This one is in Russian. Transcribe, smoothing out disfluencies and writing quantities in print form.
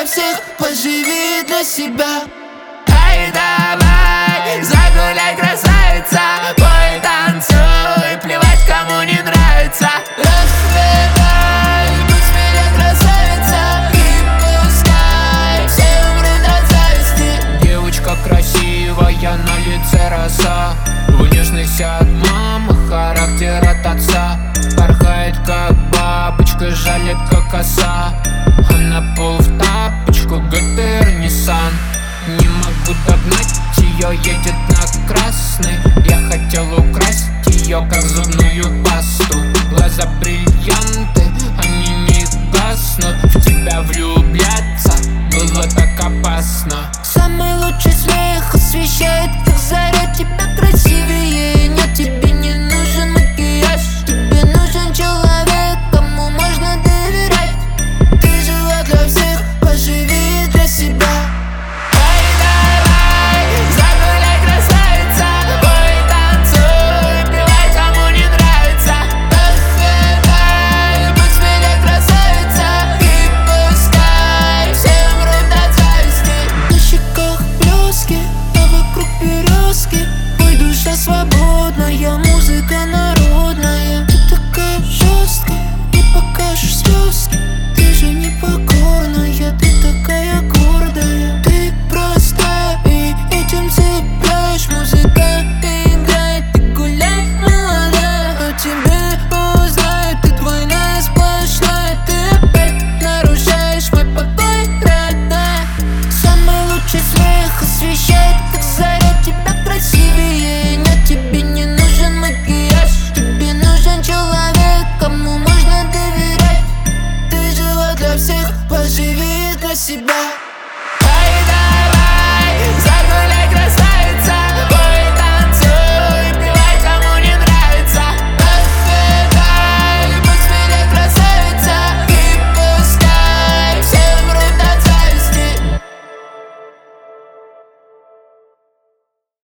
всех, поживи для себя. Эй, давай, загуляй, красавица, пой, танцуй, плевать, кому не нравится. Расцветай, будь смелее, красавица, и пускай все умрут от зависти. Девочка красивая, на лице роса, внешность от мамы, характер от отца. Порхает как бабочка, жалит как оса. Она пол в тапочку, ГТР, Nissan. Не могу догнать ее, едет на красный. Я хотел украсть ее, как зубную пасту. Глаза бриллианты, они не гаснут. В тебя влюбляться было так опасно. Самый лучший смех освещает, как заря. Тебя красивее нет, тебе не нужен макияж. Тебе нужен человек, кому можно доверять. Ты жила для всех, поживи для себя. Эй, давай, загуляй, красавица, пой, танцуй, плевать, кому не нравится. Расцветай, будь смелее, красавица, и пускай все умрут от зависти. На щеках блески, а вокруг березки. Ой, душа свободная, музыка народная. Ты такая жесткая, не покажешь слезки. Ты же непокорная, ты такая гордая. Ты простая и этим цепляешь. Музыка играет, ты гуляй, молодая. О тебе узнают, ты двойная, сплошная. Ты опять нарушаешь мой покой, родная. Самый лучший смех освещает, как заря. Тебя красивее нет, тебе не нужен макияж. Тебе нужен человек, кому можно доверять. Ты жила для всех, поживи для себя.